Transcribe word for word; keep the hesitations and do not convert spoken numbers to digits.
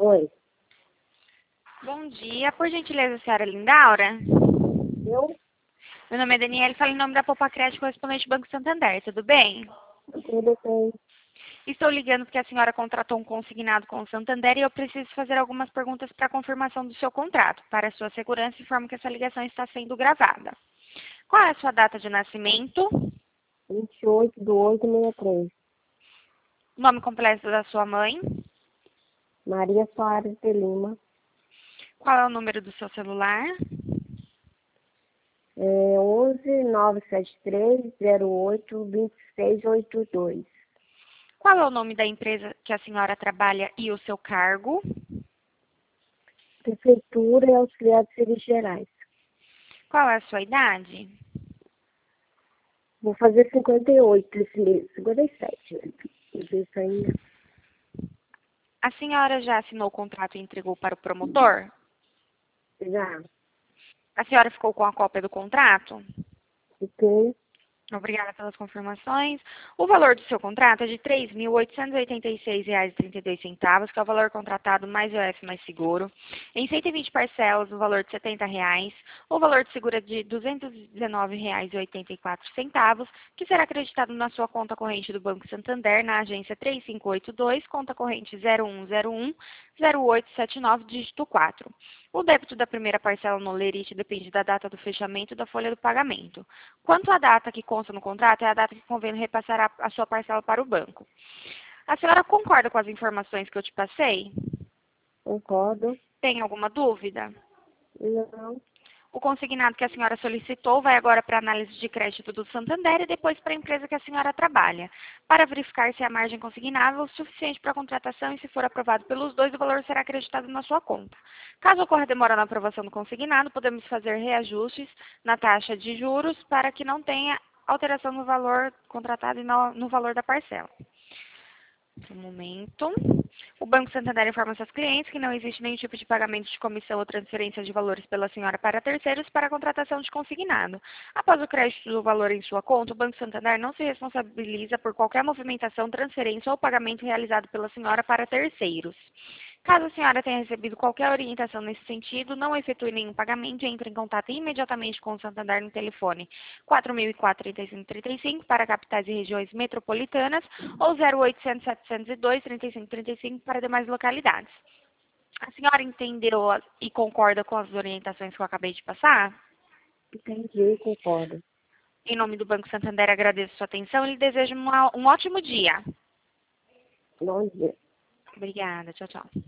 Oi, Bom dia, por gentileza, senhora Lindaura. eu? Meu nome é Daniela, falo em nome da Poupa Crédito correspondente Banco Santander, tudo bem? Tudo bem. Estou ligando porque a senhora contratou um consignado com o Santander e eu preciso fazer algumas perguntas para confirmação do seu contrato. Para sua segurança, informo que essa ligação está sendo gravada. Qual é a sua data de nascimento? vinte e oito de oito de sessenta e três. Nome completo da sua mãe? Maria Soares de Lima. Qual é o número do seu celular? É onze nove sete três zero oito dois seis oito dois. Qual é o nome da empresa que a senhora trabalha e o seu cargo? Prefeitura e Auxiliar de Serviços Gerais. Qual é a sua idade? Vou fazer cinquenta e oito esse mês. cinquenta e sete, né? Não sei isso ainda. A senhora já assinou o contrato e entregou para o promotor? Já. A senhora ficou com a cópia do contrato? Fiquei. Obrigada pelas confirmações. O valor do seu contrato é de três mil oitocentos e oitenta e seis reais e trinta e dois centavos, que é o valor contratado mais I O F mais seguro. Em cento e vinte parcelas, o valor de setenta reais. O valor de seguro é de duzentos e dezenove reais e oitenta e quatro centavos, que será acreditado na sua conta corrente do Banco Santander, na agência três cinco oito dois, conta corrente zero um zero um zero oito sete nove, dígito quatro. O débito da primeira parcela no lerite depende da data do fechamento da folha do pagamento. Quanto à data que consta no contrato, é a data que convém repassar a, a sua parcela para o banco. A senhora concorda com as informações que eu te passei? Concordo. Tem alguma dúvida? Não. O consignado que a senhora solicitou vai agora para a análise de crédito do Santander e depois para a empresa que a senhora trabalha, para verificar se a margem consignável é o suficiente para a contratação e, se for aprovado pelos dois, o valor será acreditado na sua conta. Caso ocorra demora na aprovação do consignado, podemos fazer reajustes na taxa de juros para que não tenha alteração no valor contratado e no, no valor da parcela. Um momento. O Banco Santander informa seus clientes que não existe nenhum tipo de pagamento de comissão ou transferência de valores pela senhora para terceiros para a contratação de consignado. Após o crédito do valor em sua conta, o Banco Santander não se responsabiliza por qualquer movimentação, transferência ou pagamento realizado pela senhora para terceiros. Caso a senhora tenha recebido qualquer orientação nesse sentido, não efetue nenhum pagamento e entre em contato imediatamente com o Santander no telefone quatro mil e quatro, trinta e cinco trinta e cinco para capitais e regiões metropolitanas ou zero oitocentos, setecentos e dois, trinta e cinco trinta e cinco para demais localidades. A senhora entendeu e concorda com as orientações que eu acabei de passar? Entendi, concordo. Em nome do Banco Santander, agradeço sua atenção e lhe desejo uma, um ótimo dia. Bom dia. Obrigada. Tchau, tchau.